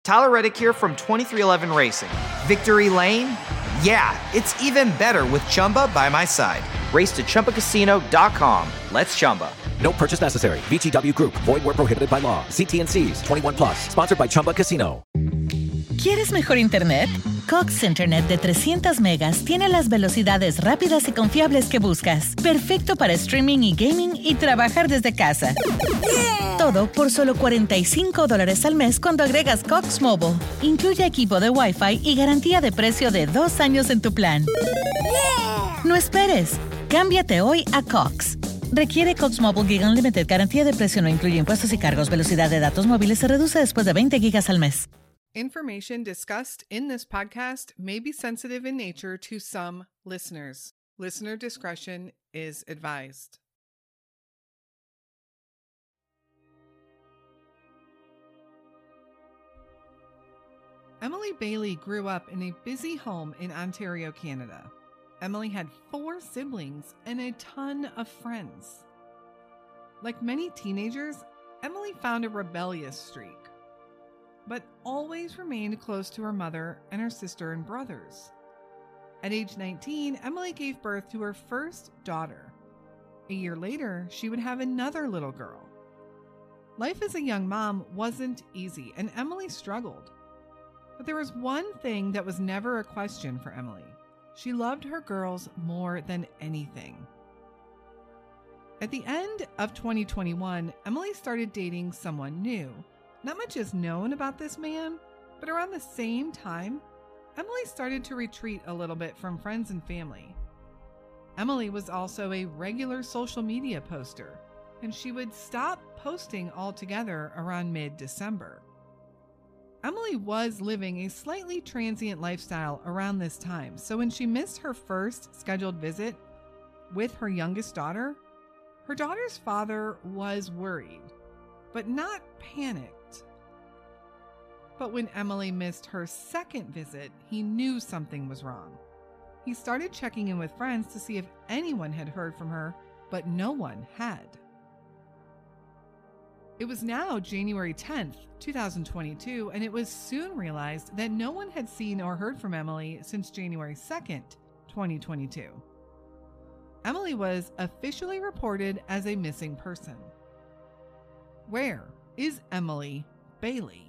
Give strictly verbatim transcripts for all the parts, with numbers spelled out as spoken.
Tyler Reddick here from twenty-three eleven Racing. Victory Lane? Yeah, it's even better with Chumba by my side. Race to Chumba Casino dot com. Let's Chumba. No purchase necessary. V G W Group. Void where prohibited by law. See T and C's. twenty-one plus. Sponsored by Chumba Casino. ¿Quieres mejor internet? Cox Internet de trescientos megas tiene las velocidades rápidas y confiables que buscas. Perfecto para streaming y gaming y trabajar desde casa. Yeah. Todo por solo cuarenta y cinco dólares al mes cuando agregas Cox Mobile. Incluye equipo de Wi-Fi y garantía de precio de dos años en tu plan. Yeah. No esperes. Cámbiate hoy a Cox. Requiere Cox Mobile Gig Unlimited. Garantía de precio no incluye impuestos y cargos. Velocidad de datos móviles se reduce después de veinte gigas al mes. Information discussed in this podcast may be sensitive in nature to some listeners. Listener discretion is advised. Emily Bailey grew up in a busy home in Ontario, Canada. Emily had four siblings and a ton of friends. Like many teenagers, Emily found a rebellious streak, but always remained close to her mother and her sister and brothers. At age nineteen, Emily gave birth to her first daughter. A year later, she would have another little girl. Life as a young mom wasn't easy, and Emily struggled. But there was one thing that was never a question for Emily. She loved her girls more than anything. At the end of twenty twenty-one, Emily started dating someone new. Not much is known about this man, but around the same time, Emily started to retreat a little bit from friends and family. Emily was also a regular social media poster, and she would stop posting altogether around mid-December. Emily was living a slightly transient lifestyle around this time, so when she missed her first scheduled visit with her youngest daughter, her daughter's father was worried, but not panicked. But when Emily missed her second visit, he knew something was wrong. He started checking in with friends to see if anyone had heard from her, but no one had. It was now January tenth, twenty twenty-two, and it was soon realized that no one had seen or heard from Emily since January second, twenty twenty-two. Emily was officially reported as a missing person. Where is Emily Bailey?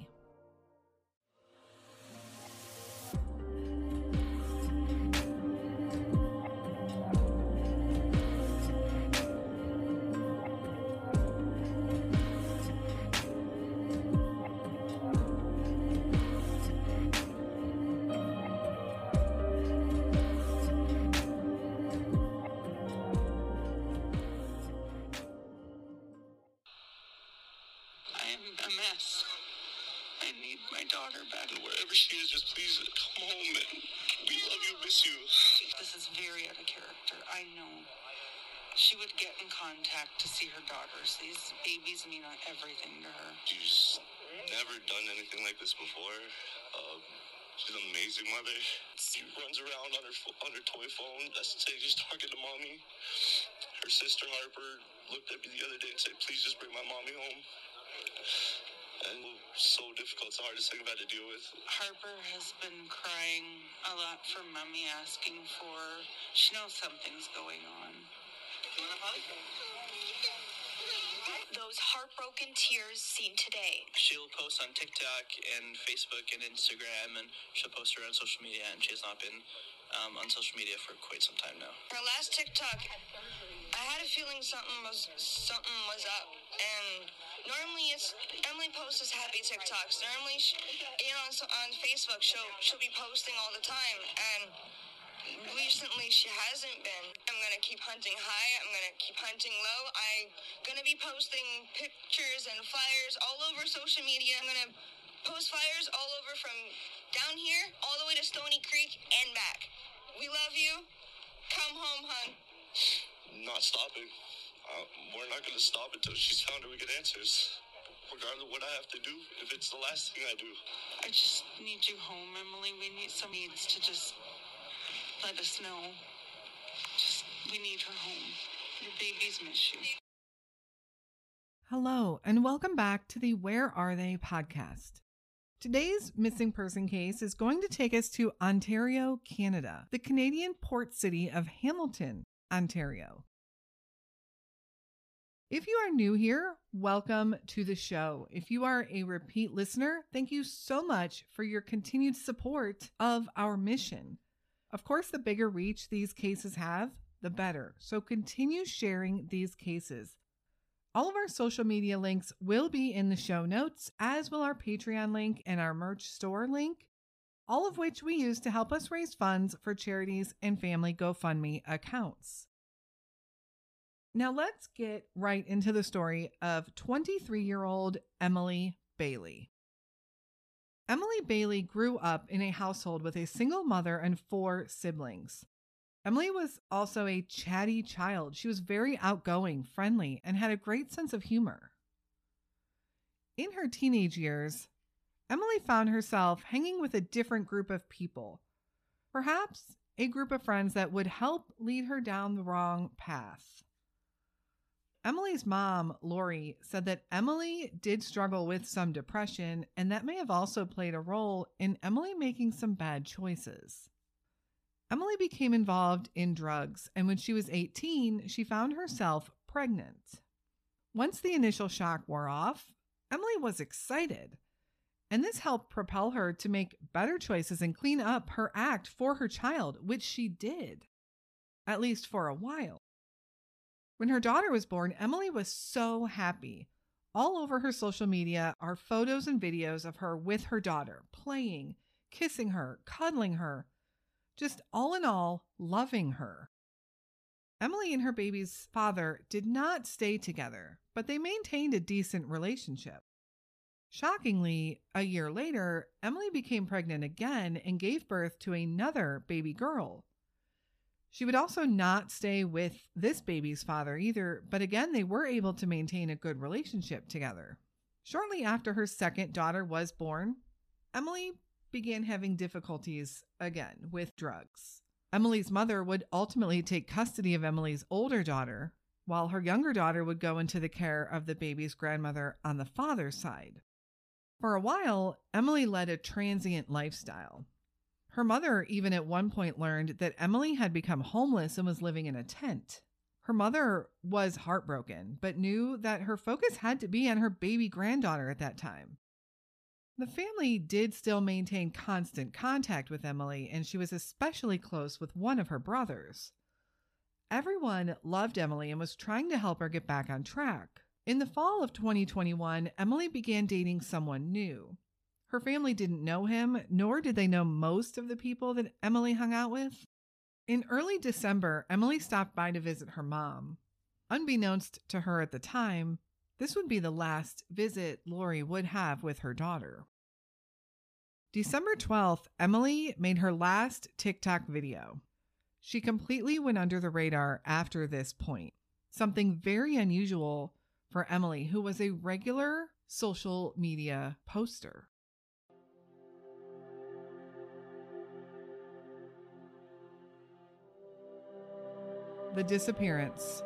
Wherever she is, just please come home, and we love you, miss you. This is very out of character, I know. She would get in contact to see her daughters. These babies mean everything to her. She's never done anything like this before. Um, she's an amazing mother. She runs around on her on her toy phone. That's to say, she's talking to mommy. Her sister Harper looked at me the other day and said, please just bring my mommy home. And so difficult. It's the hardest thing I've had to deal with. Harper has been crying a lot for mommy, asking for, she knows something's going on. You want a hug? Those heartbroken tears seen today. She'll post on TikTok and Facebook and Instagram, and she'll post around social media, and she has not been um, on social media for quite some time now. Her last TikTok, I had a feeling something was something was up, and normally it's Emily posts us happy TikToks. Normally, she, you know, on, on Facebook, she'll she'll be posting all the time, and recently she hasn't been. I'm gonna keep hunting high. I'm gonna keep hunting low. I'm gonna be posting pictures and flyers all over social media. I'm gonna post flyers all over from down here all the way to Stony Creek and back. We love you. Come home, hon. Not stopping. Uh, we're not gonna stop until she's found her. We get answers. Regardless of what I have to do, if it's the last thing I do. I just need you home, Emily. We need some needs to just let us know. Just, we need her home. Your babies miss you. Hello, and welcome back to the Where Are They podcast. Today's missing person case is going to take us to Ontario, Canada, the Canadian port city of Hamilton, Ontario. If you are new here, welcome to the show. If you are a repeat listener, thank you so much for your continued support of our mission. Of course, the bigger reach these cases have, the better. So continue sharing these cases. All of our social media links will be in the show notes, as will our Patreon link and our merch store link, all of which we use to help us raise funds for charities and family GoFundMe accounts. Now let's get right into the story of twenty-three-year-old Emily Bailey. Emily Bailey grew up in a household with a single mother and four siblings. Emily was also a chatty child. She was very outgoing, friendly, and had a great sense of humor. In her teenage years, Emily found herself hanging with a different group of people, perhaps a group of friends that would help lead her down the wrong path. Emily's mom, Lori, said that Emily did struggle with some depression, and that may have also played a role in Emily making some bad choices. Emily became involved in drugs, and when she was eighteen, she found herself pregnant. Once the initial shock wore off, Emily was excited, and this helped propel her to make better choices and clean up her act for her child, which she did, at least for a while. When her daughter was born, Emily was so happy. All over her social media are photos and videos of her with her daughter, playing, kissing her, cuddling her, just all in all, loving her. Emily and her baby's father did not stay together, but they maintained a decent relationship. Shockingly, a year later, Emily became pregnant again and gave birth to another baby girl. She would also not stay with this baby's father either, but again, they were able to maintain a good relationship together. Shortly after her second daughter was born, Emily began having difficulties again with drugs. Emily's mother would ultimately take custody of Emily's older daughter, while her younger daughter would go into the care of the baby's grandmother on the father's side. For a while, Emily led a transient lifestyle. Her mother even at one point learned that Emily had become homeless and was living in a tent. Her mother was heartbroken, but knew that her focus had to be on her baby granddaughter at that time. The family did still maintain constant contact with Emily, and she was especially close with one of her brothers. Everyone loved Emily and was trying to help her get back on track. In the fall of twenty twenty-one, Emily began dating someone new. Her family didn't know him, nor did they know most of the people that Emily hung out with. In early December, Emily stopped by to visit her mom. Unbeknownst to her at the time, this would be the last visit Lori would have with her daughter. December twelfth, Emily made her last TikTok video. She completely went under the radar after this point, something very unusual for Emily, who was a regular social media poster. The disappearance.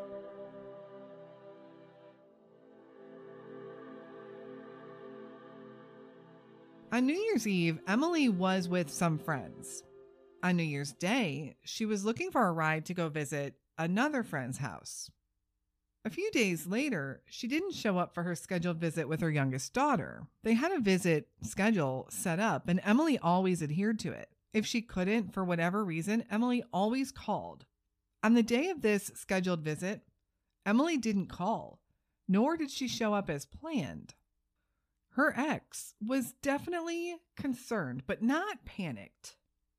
On New Year's Eve, Emily was with some friends. On New Year's Day, she was looking for a ride to go visit another friend's house. A few days later, she didn't show up for her scheduled visit with her youngest daughter. They had a visit schedule set up, and Emily always adhered to it. If she couldn't, for whatever reason, Emily always called. On the day of this scheduled visit, Emily didn't call, nor did she show up as planned. Her ex was definitely concerned, but not panicked.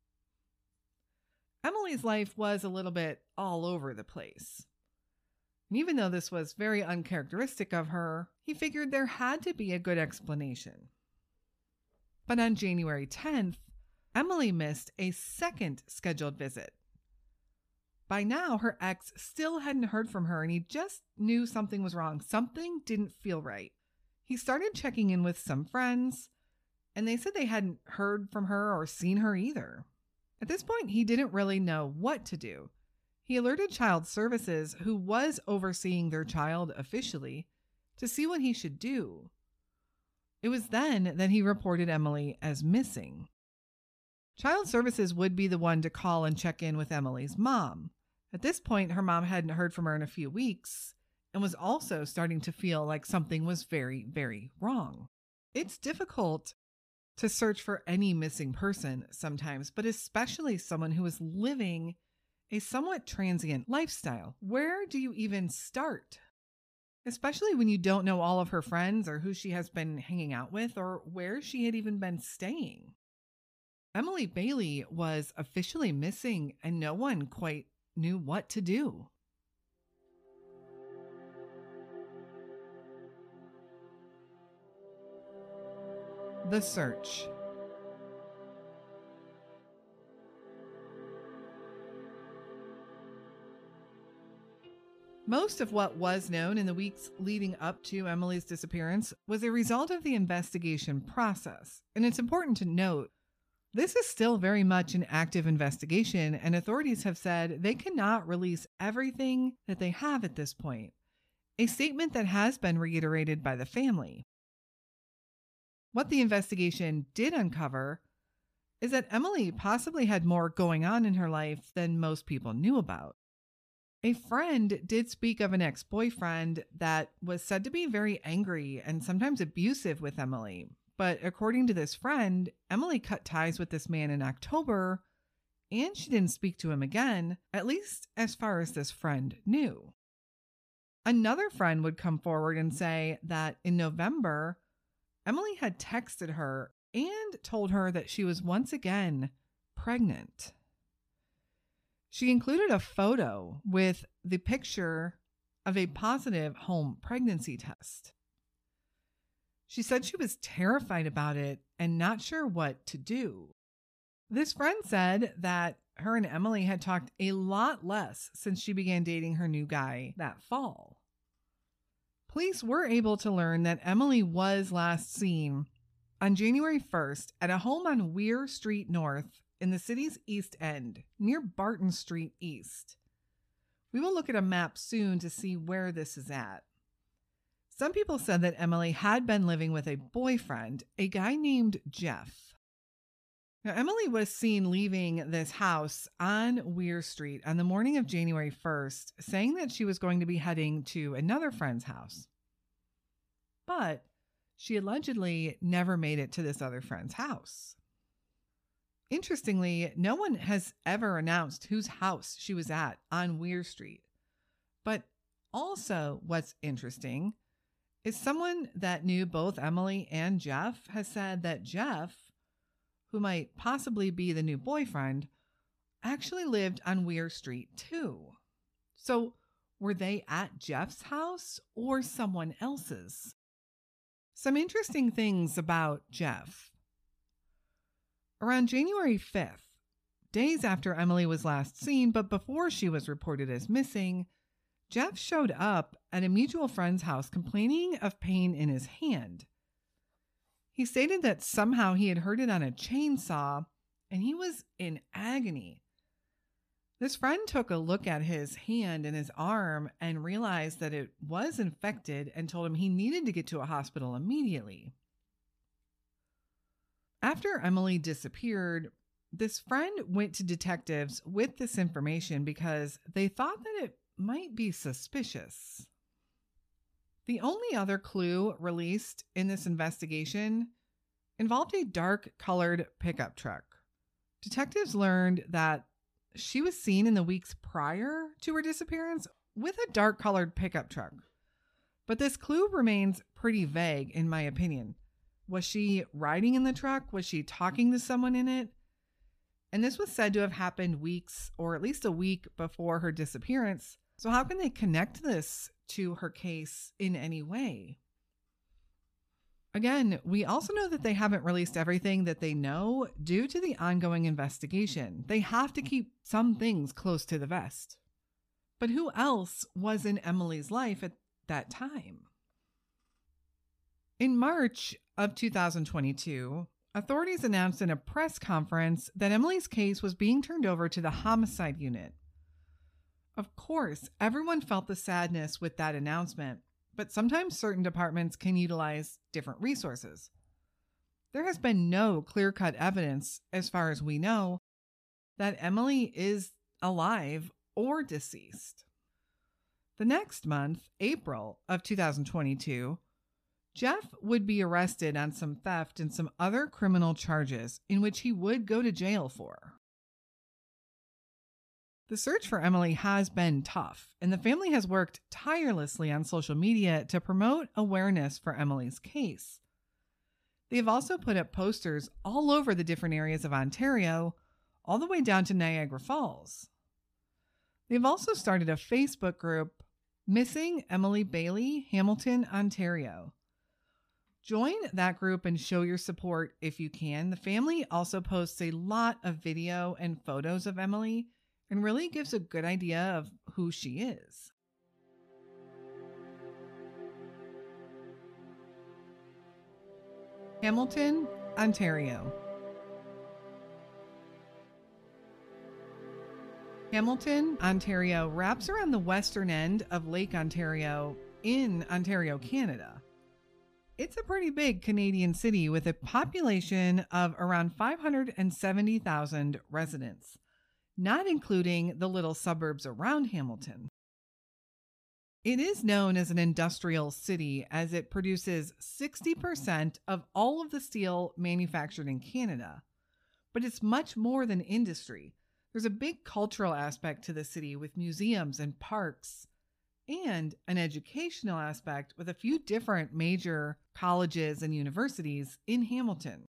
Emily's life was a little bit all over the place. And even though this was very uncharacteristic of her, he figured there had to be a good explanation. But on January tenth, Emily missed a second scheduled visit. By now, her ex still hadn't heard from her, and he just knew something was wrong. Something didn't feel right. He started checking in with some friends, and they said they hadn't heard from her or seen her either. At this point, he didn't really know what to do. He alerted Child Services, who was overseeing their child officially, to see what he should do. It was then that he reported Emily as missing. Child Services would be the one to call and check in with Emily's mom. At this point, her mom hadn't heard from her in a few weeks and was also starting to feel like something was very, very wrong. It's difficult to search for any missing person sometimes, but especially someone who is living a somewhat transient lifestyle. Where do you even start? Especially when you don't know all of her friends or who she has been hanging out with or where she had even been staying. Emily Bailey was officially missing and no one quite knew what to do. The search. Most of what was known in the weeks leading up to Emily's disappearance was a result of the investigation process. And it's important to note, this is still very much an active investigation, and authorities have said they cannot release everything that they have at this point, a statement that has been reiterated by the family. What the investigation did uncover is that Emily possibly had more going on in her life than most people knew about. A friend did speak of an ex-boyfriend that was said to be very angry and sometimes abusive with Emily. But according to this friend, Emily cut ties with this man in October, and she didn't speak to him again, at least as far as this friend knew. Another friend would come forward and say that in November, Emily had texted her and told her that she was once again pregnant. She included a photo with the picture of a positive home pregnancy test. She said she was terrified about it and not sure what to do. This friend said that her and Emily had talked a lot less since she began dating her new guy that fall. Police were able to learn that Emily was last seen on January first at a home on Weir Street North in the city's East End, near Barton Street East. We will look at a map soon to see where this is at. Some people said that Emily had been living with a boyfriend, a guy named Jeff. Now, Emily was seen leaving this house on Weir Street on the morning of January first, saying that she was going to be heading to another friend's house. But she allegedly never made it to this other friend's house. Interestingly, no one has ever announced whose house she was at on Weir Street. But also what's interesting is someone that knew both Emily and Jeff has said that Jeff, who might possibly be the new boyfriend, actually lived on Weir Street too. So were they at Jeff's house or someone else's? Some interesting things about Jeff. Around January fifth, days after Emily was last seen, but before she was reported as missing, Jeff showed up at a mutual friend's house complaining of pain in his hand. He stated that somehow he had heard it on a chainsaw and he was in agony. This friend took a look at his hand and his arm and realized that it was infected and told him he needed to get to a hospital immediately. After Emily disappeared, this friend went to detectives with this information because they thought that it might be suspicious. The only other clue released in this investigation involved a dark-colored pickup truck. Detectives learned that she was seen in the weeks prior to her disappearance with a dark-colored pickup truck. But this clue remains pretty vague, in my opinion. Was she riding in the truck? Was she talking to someone in it? And this was said to have happened weeks or at least a week before her disappearance. So how can they connect this to her case in any way? Again, we also know that they haven't released everything that they know due to the ongoing investigation. They have to keep some things close to the vest. But who else was in Emily's life at that time? In March of two thousand twenty-two, authorities announced in a press conference that Emily's case was being turned over to the homicide unit. Of course, everyone felt the sadness with that announcement, but sometimes certain departments can utilize different resources. There has been no clear-cut evidence, as far as we know, that Emily is alive or deceased. The next month, April of two thousand twenty-two, Jeff would be arrested on some theft and some other criminal charges in which he would go to jail for. The search for Emily has been tough, and the family has worked tirelessly on social media to promote awareness for Emily's case. They have also put up posters all over the different areas of Ontario, all the way down to Niagara Falls. They've also started a Facebook group, Missing Emily Bailey, Hamilton, Ontario. Join that group and show your support if you can. The family also posts a lot of video and photos of Emily and really gives a good idea of who she is. Hamilton, Ontario. Hamilton, Ontario wraps around the western end of Lake Ontario in Ontario, Canada. It's a pretty big Canadian city with a population of around five hundred seventy thousand residents, not including the little suburbs around Hamilton. It is known as an industrial city as it produces sixty percent of all of the steel manufactured in Canada. But it's much more than industry. There's a big cultural aspect to the city with museums and parks, and an educational aspect with a few different major colleges and universities in Hamilton.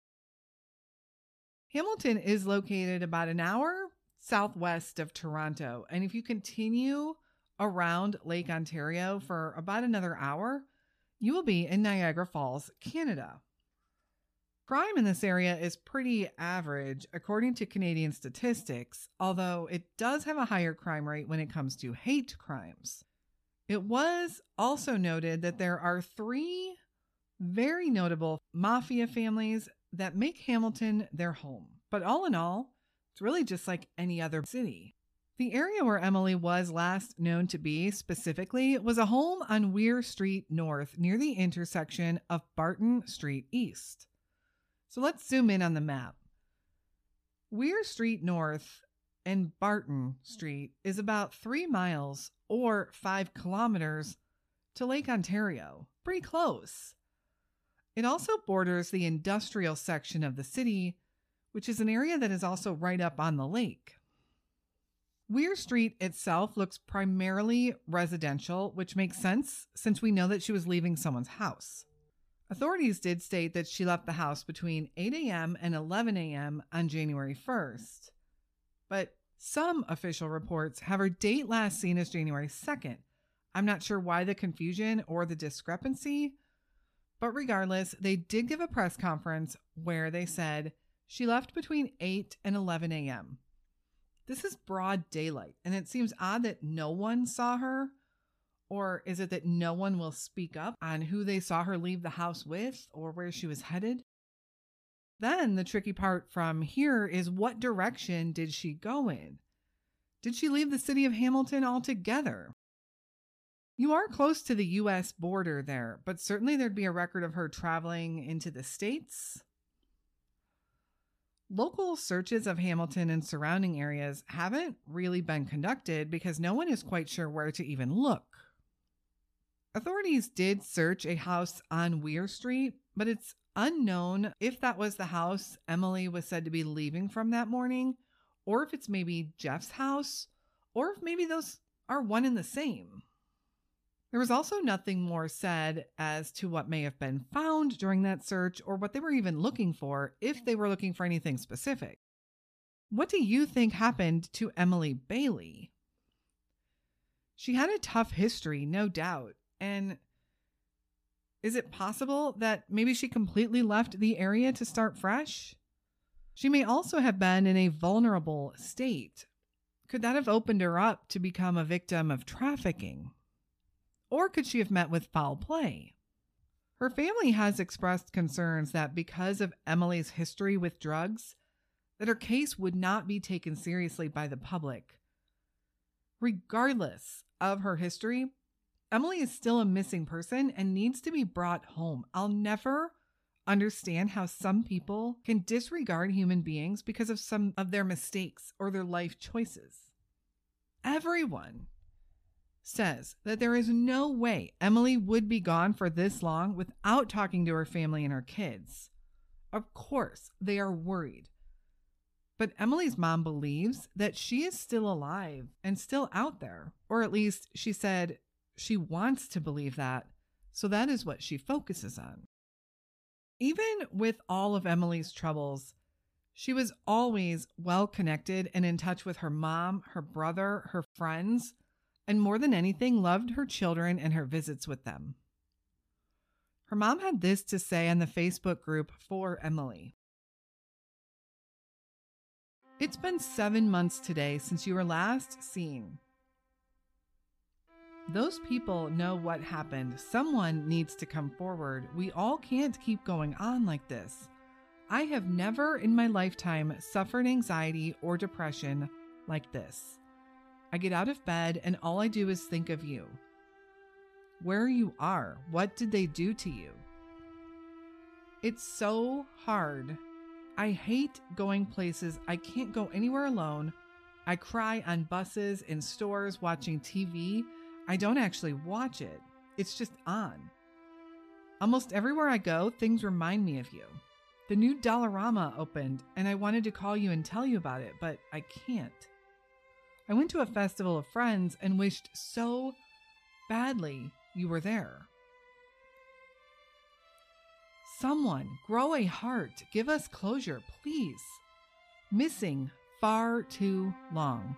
Hamilton is located about an hour southwest of Toronto, and if you continue around Lake Ontario for about another hour, you will be in Niagara Falls, Canada. Crime in this area is pretty average according to Canadian statistics, although it does have a higher crime rate when it comes to hate crimes. It was also noted that there are three very notable mafia families that make Hamilton their home. But all in all, it's really just like any other city. The area where Emily was last known to be specifically was a home on Weir Street North near the intersection of Barton Street East. So let's zoom in on the map. Weir Street North and Barton Street is about three miles or five kilometers to Lake Ontario. Pretty close. It also borders the industrial section of the city, which is an area that is also right up on the lake. Weir Street itself looks primarily residential, which makes sense since we know that she was leaving someone's house. Authorities did state that she left the house between eight a.m. and eleven a.m. on January first, but some official reports have her date last seen as January second. I'm not sure why the confusion or the discrepancy, but regardless, they did give a press conference where they said she left between eight and eleven a.m. This is broad daylight, and it seems odd that no one saw her. Or is it that no one will speak up on who they saw her leave the house with or where she was headed? Then the tricky part from here is, what direction did she go in? Did she leave the city of Hamilton altogether? You are close to the U S border there, but certainly there'd be a record of her traveling into the States. Local searches of Hamilton and surrounding areas haven't really been conducted because no one is quite sure where to even look. Authorities did search a house on Weir Street, but it's unknown if that was the house Emily was said to be leaving from that morning, or if it's maybe Jeff's house, or if maybe those are one and the same. There was also nothing more said as to what may have been found during that search or what they were even looking for, if they were looking for anything specific. What do you think happened to Emily Bailey? She had a tough history, no doubt. And is it possible that maybe she completely left the area to start fresh? She may also have been in a vulnerable state. Could that have opened her up to become a victim of trafficking? Or could she have met with foul play? Her family has expressed concerns that because of Emily's history with drugs, that her case would not be taken seriously by the public. Regardless of her history, Emily is still a missing person and needs to be brought home. I'll never understand how some people can disregard human beings because of some of their mistakes or their life choices. Everyone says that there is no way Emily would be gone for this long without talking to her family and her kids. Of course, they are worried. But Emily's mom believes that she is still alive and still out there, or at least she said she wants to believe that, so that is what she focuses on. Even with all of Emily's troubles, she was always well connected and in touch with her mom, her brother, her friends, and more than anything, loved her children and her visits with them. Her mom had this to say on the Facebook group for Emily. It's been seven months today since you were last seen. Those people know what happened. Someone needs to come forward. We all can't keep going on like this. I have never in my lifetime suffered anxiety or depression like this. I get out of bed and all I do is think of you. Where you are, what did they do to you? It's so hard. I hate going places. I can't go anywhere alone. I cry on buses, in stores, watching T V. I don't actually watch it. It's just on. Almost everywhere I go, things remind me of you. The new Dollarama opened and I wanted to call you and tell you about it, but I can't. I went to a festival of friends and wished so badly you were there. Someone, grow a heart. Give us closure, please. Missing far too long.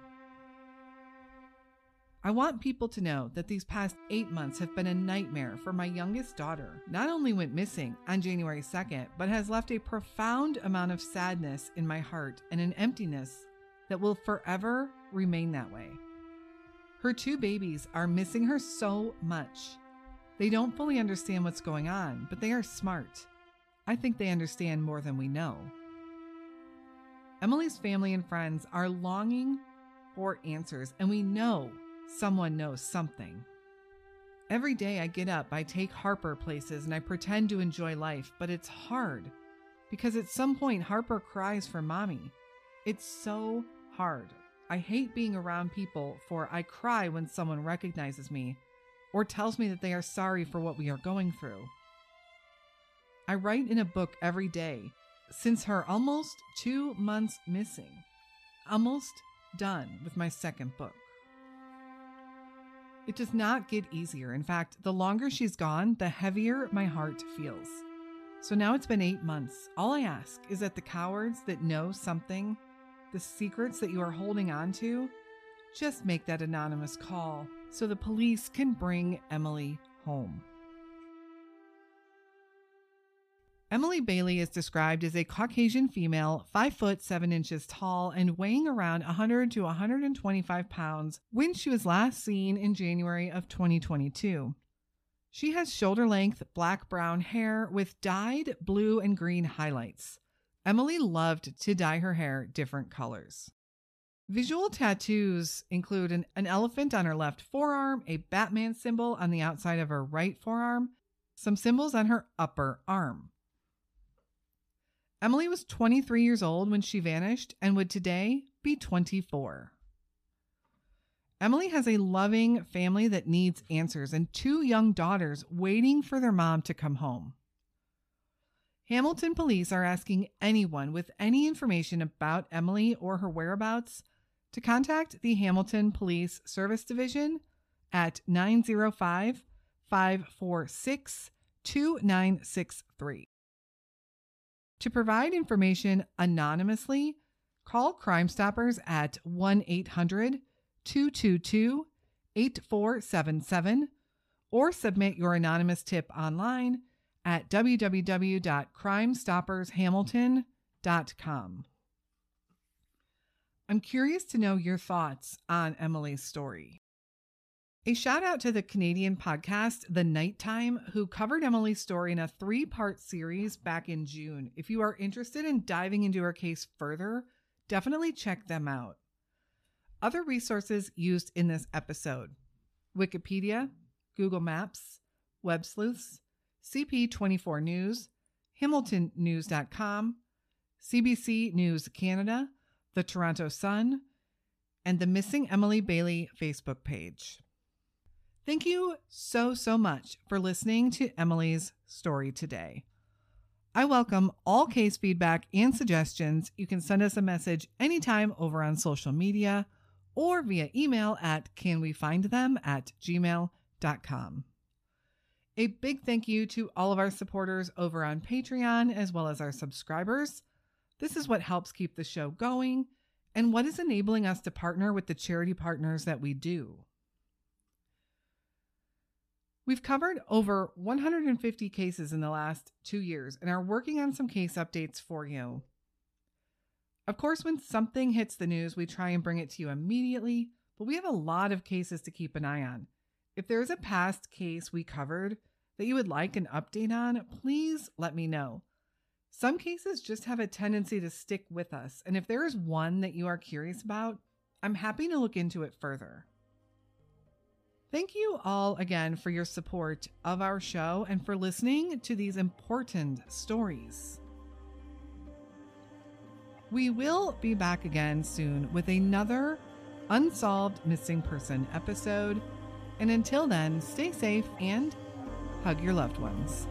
I want people to know that these past eight months have been a nightmare for my youngest daughter. Not only went missing on January second, but has left a profound amount of sadness in my heart and an emptiness that will forever remain that way. Her two babies are missing her so much. They don't fully understand what's going on, but they are smart. I think they understand more than we know. Emily's family and friends are longing for answers, and we know someone knows something. Every day I get up, I take Harper places and I pretend to enjoy life, but it's hard because at some point Harper cries for mommy. It's so hard. I hate being around people, for I cry when someone recognizes me or tells me that they are sorry for what we are going through. I write in a book every day since her almost two months missing. Almost done with my second book. It does not get easier. In fact, the longer she's gone, the heavier my heart feels. So now it's been eight months. All I ask is that the cowards that know something, the secrets that you are holding on to, just make that anonymous call so the police can bring Emily home. Emily Bailey is described as a Caucasian female, five foot seven inches tall and weighing around one hundred to one hundred twenty-five pounds when she was last seen in January of twenty twenty-two. She has shoulder-length black-brown hair with dyed blue and green highlights. Emily loved to dye her hair different colors. Visual tattoos include an, an elephant on her left forearm, a Batman symbol on the outside of her right forearm, some symbols on her upper arm. Emily was twenty-three years old when she vanished and would today be twenty-four. Emily has a loving family that needs answers and two young daughters waiting for their mom to come home. Hamilton police are asking anyone with any information about Emily or her whereabouts to contact the Hamilton Police Service Division at nine zero five, five four six, two nine six three. To provide information anonymously, call Crime Stoppers at one eight hundred, two two two, eight four seven seven or submit your anonymous tip online at w w w dot crime stoppers hamilton dot com. I'm curious to know your thoughts on Emily's story. A shout out to the Canadian podcast, The Nighttime, who covered Emily's story in a three-part series back in June. If you are interested in diving into her case further, definitely check them out. Other resources used in this episode: Wikipedia, Google Maps, Web Sleuths, C P twenty-four News, Hamilton News dot com, C B C News Canada, the Toronto Sun, and the Missing Emily Bailey Facebook page. Thank you so, so much for listening to Emily's story today. I welcome all case feedback and suggestions. You can send us a message anytime over on social media or via email at canwefindthem at gmail dot com. A big thank you to all of our supporters over on Patreon, as well as our subscribers. This is what helps keep the show going and what is enabling us to partner with the charity partners that we do. We've covered over one hundred fifty cases in the last two years and are working on some case updates for you. Of course, when something hits the news, we try and bring it to you immediately, but we have a lot of cases to keep an eye on. If there is a past case we covered that you would like an update on, please let me know. Some cases just have a tendency to stick with us, and if there is one that you are curious about, I'm happy to look into it further. Thank you all again for your support of our show and for listening to these important stories. We will be back again soon with another Unsolved Missing Person episode. And until then, stay safe and hug your loved ones.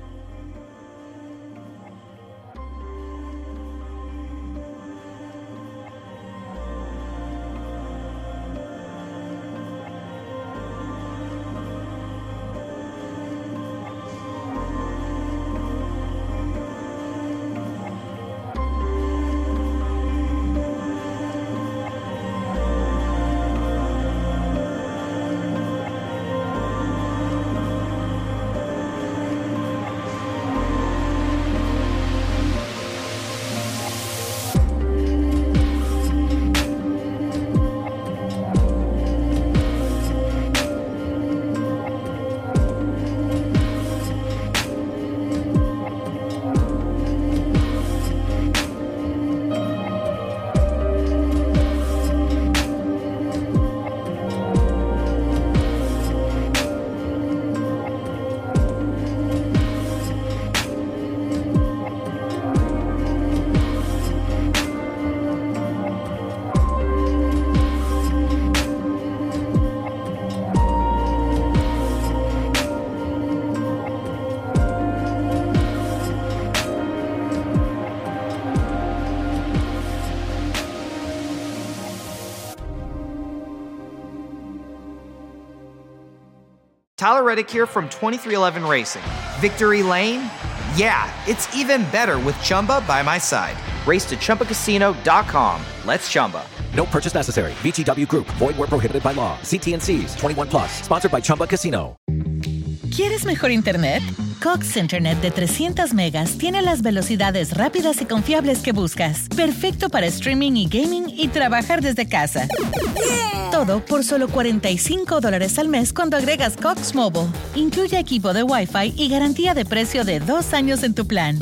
Tyler Reddick here from twenty-three eleven Racing. Victory Lane? Yeah, it's even better with Chumba by my side. Race to Chumba Casino dot com. Let's Chumba. No purchase necessary. V G W Group. Void where prohibited by law. C T and C's. twenty-one plus. Sponsored by Chumba Casino. ¿Quieres mejor internet? Cox Internet de trescientas megas tiene las velocidades rápidas y confiables que buscas. Perfecto para streaming y gaming y trabajar desde casa. Yeah. Todo por solo cuarenta y cinco dólares al mes cuando agregas Cox Mobile. Incluye equipo de Wi-Fi y garantía de precio de dos años en tu plan.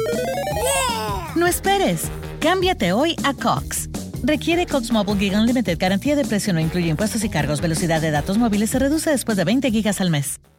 Yeah. No esperes. Cámbiate hoy a Cox. Requiere Cox Mobile Gig Unlimited. Garantía de precio no incluye impuestos y cargos. Velocidad de datos móviles se reduce después de veinte gigas al mes.